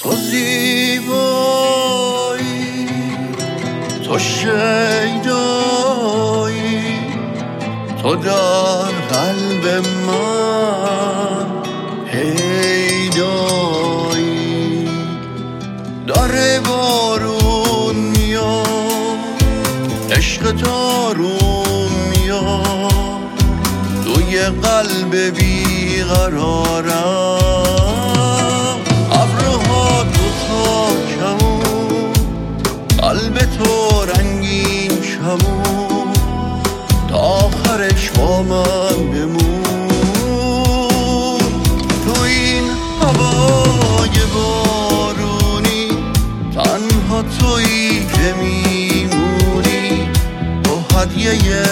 تو زیبایی، تو شیدایی، تو در قلب من پیدایی. داره بارون میاد، عشق دارون میاد، توی قلب بیقرارم. ابرها دوتا کمون، قلب تو رنگین کمون، تا آخرش با من بمون. تو این هوای بارونی، تنها تویی که میمونی، تو هدیه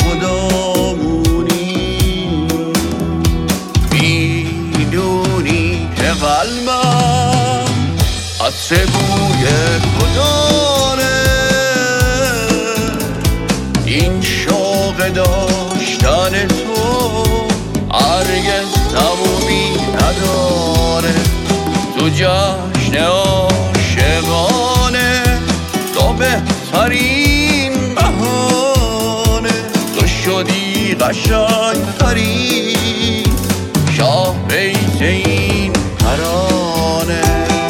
خدامونی. میدونی که قلبم عطر بوی تو داره، این شوق داشتن تو هرگز تمومی نداره. تو جشن عاشقانه، تو بهترین بهانه، تو شدی قشنگترین شاه بیت این ترانه.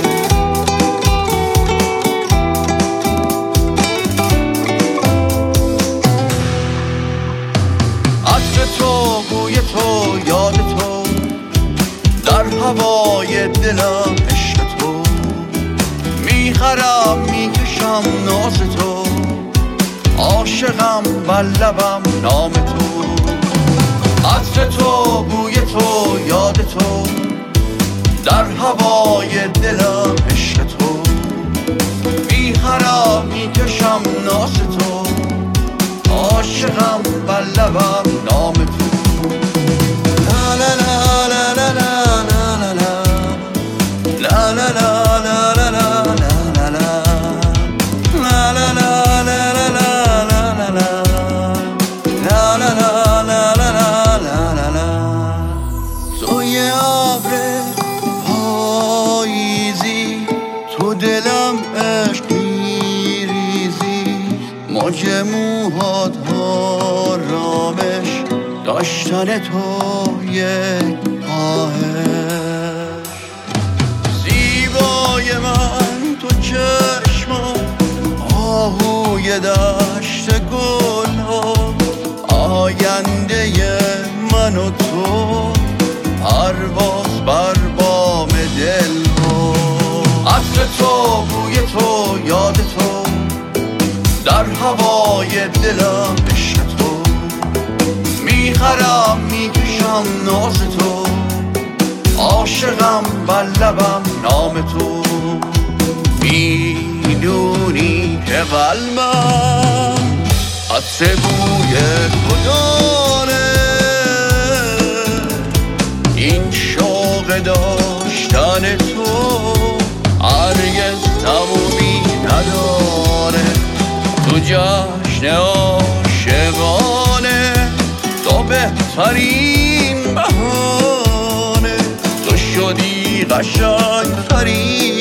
عطر تو، بوی تو، یاد تو، در هوای دلم عشق تو، میخرم میکشم ناز تو، عاشقم بر لبم نام تو. عطر تو، بوی تو، یاد تو، در هوای دلم عشق تو، میخرم میکشم ناز تو، عاشقم بر لبم نام تو. لا لا لا لا لا لا لا لا لا لا تو دلم عشق میریزی، موج موهات آرامش، داشتن تو یک آهش. زیبای من تو چشمات، آهوی دشت گل ها، آینده من و تو، پرواز بر بام دل ها. عطر تو، بوی تو، یاد تو، در هوای دلم عشق تو، میخرم میکشم ناز تو، عاشقم بر لبم نام تو. میدونی که قلبم عطر بوی تو داره، این شوق داشتن تو هرگز تمومی نداره. تو جشن عاشقانه، تو بهترین بهانه، تو شدی قشنگترین